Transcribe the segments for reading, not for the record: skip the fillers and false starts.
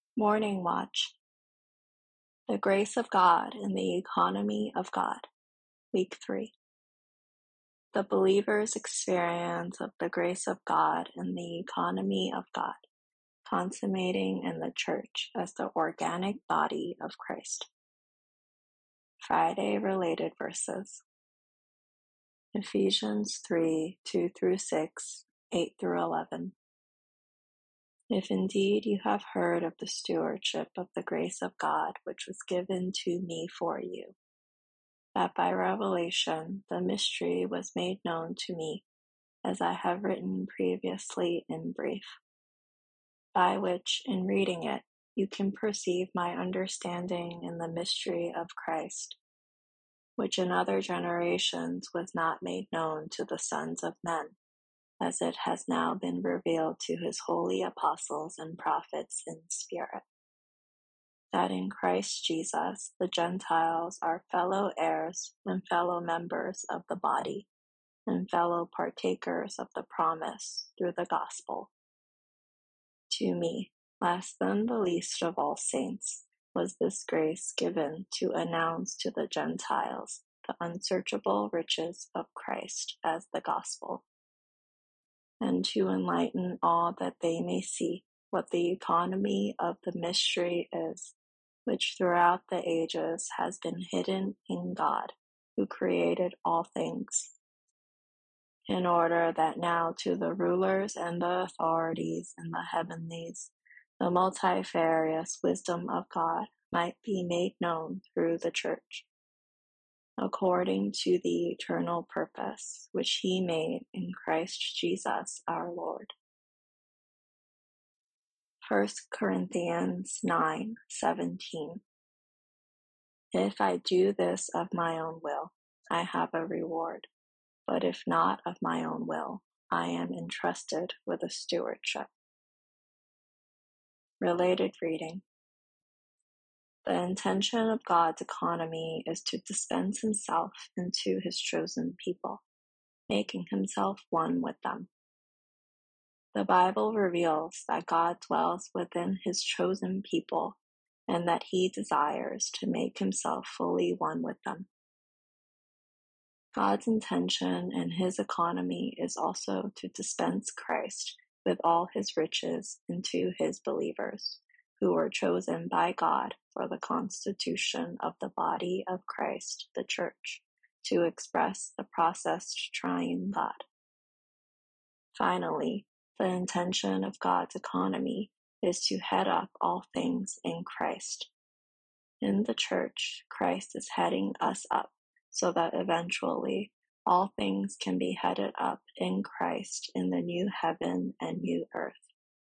Morning Watch. The Grace of God in the Economy of God. Week 3. The believer's experience of the grace of God in the economy of God, consummating in the Church as the organic body of Christ. Friday related verses. Ephesians 3, 2-6, 8-11. If indeed you have heard of the stewardship of the grace of God which was given to me for you, that by revelation the mystery was made known to me, as I have written previously in brief, by which, in reading it, you can perceive my understanding in the mystery of Christ, which in other generations was not made known to the sons of men, as it has now been revealed to his holy apostles and prophets in spirit, that in Christ Jesus the Gentiles are fellow heirs and fellow members of the body, and fellow partakers of the promise through the gospel. To me, less than the least of all saints, was this grace given to announce to the Gentiles the unsearchable riches of Christ as the gospel, and to enlighten all that they may see what the economy of the mystery is, which throughout the ages has been hidden in God, who created all things, in order that now to the rulers and the authorities in the heavenlies, the multifarious wisdom of God might be made known through the Church, according to the eternal purpose which he made in Christ Jesus our Lord. 1 Corinthians 9:17. If I do this of my own will, I have a reward, but if not of my own will, I am entrusted with a stewardship. Related reading. The intention of God's economy is to dispense himself into his chosen people, making himself one with them. The Bible reveals that God dwells within his chosen people and that he desires to make himself fully one with them. God's intention and his economy is also to dispense Christ with all his riches into his believers, who were chosen by God for the constitution of the body of Christ, the Church, to express the processed triune God. Finally, the intention of God's economy is to head up all things in Christ. In the Church, Christ is heading us up so that eventually all things can be headed up in Christ in the new heaven and new earth.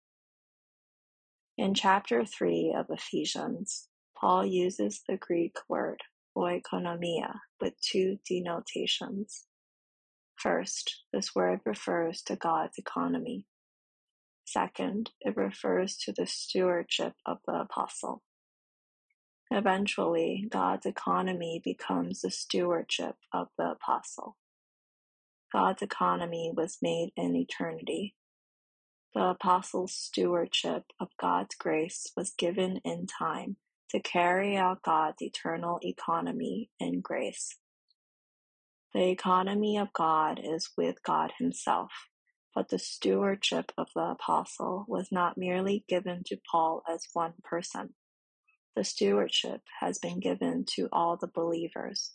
In chapter 3 of Ephesians, Paul uses the Greek word oikonomia with two denotations. First, this word refers to God's economy. Second, it refers to the stewardship of the apostle. Eventually, God's economy becomes the stewardship of the apostle. God's economy was made in eternity. The apostle's stewardship of God's grace was given in time to carry out God's eternal economy in grace. The economy of God is with God himself, but the stewardship of the apostle was not merely given to Paul as one person. The stewardship has been given to all the believers.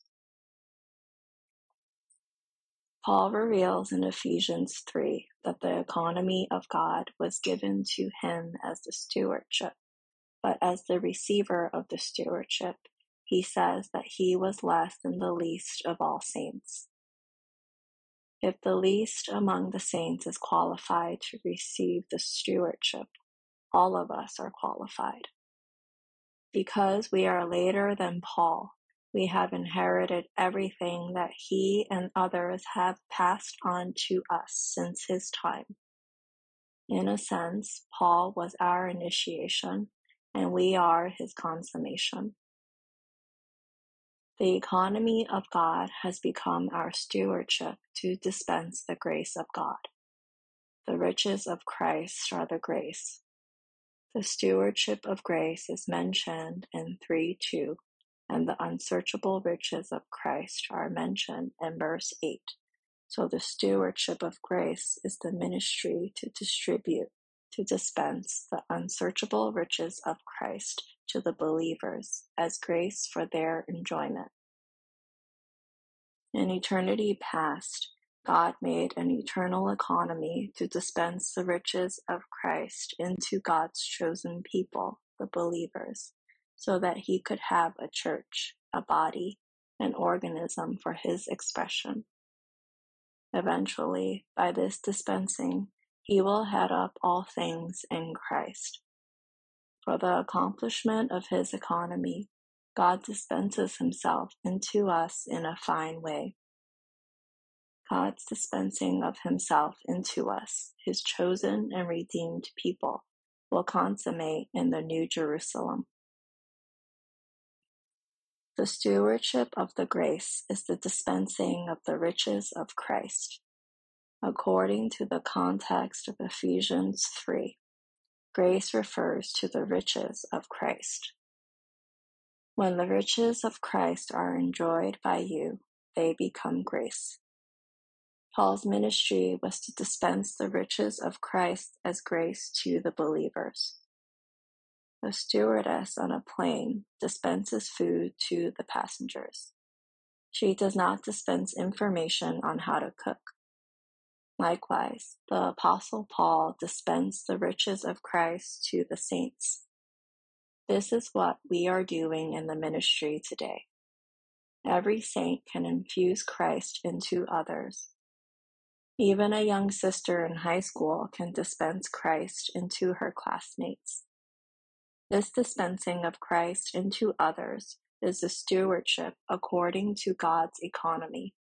Paul reveals in Ephesians 3 that the economy of God was given to him as the stewardship, but as the receiver of the stewardship, he says that he was less than the least of all saints. If the least among the saints is qualified to receive the stewardship, all of us are qualified. Because we are later than Paul, we have inherited everything that he and others have passed on to us since his time. In a sense, Paul was our initiation, and we are his consummation. The economy of God has become our stewardship to dispense the grace of God. The riches of Christ are the grace. The stewardship of grace is mentioned in 3:2, and the unsearchable riches of Christ are mentioned in verse 8. So the stewardship of grace is the ministry to distribute, to dispense the unsearchable riches of Christ to the believers as grace for their enjoyment. In eternity past, God made an eternal economy to dispense the riches of Christ into God's chosen people, the believers, so that he could have a church, a body, an organism for his expression. Eventually, by this dispensing, he will head up all things in Christ. For the accomplishment of his economy, God dispenses himself into us in a fine way. God's dispensing of himself into us, his chosen and redeemed people, will consummate in the New Jerusalem. The stewardship of the grace is the dispensing of the riches of Christ. According to the context of Ephesians 3, grace refers to the riches of Christ. When the riches of Christ are enjoyed by you, they become grace. Paul's ministry was to dispense the riches of Christ as grace to the believers. A stewardess on a plane dispenses food to the passengers. She does not dispense information on how to cook. Likewise, the Apostle Paul dispensed the riches of Christ to the saints. This is what we are doing in the ministry today. Every saint can infuse Christ into others. Even a young sister in high school can dispense Christ into her classmates. This dispensing of Christ into others is the stewardship according to God's economy.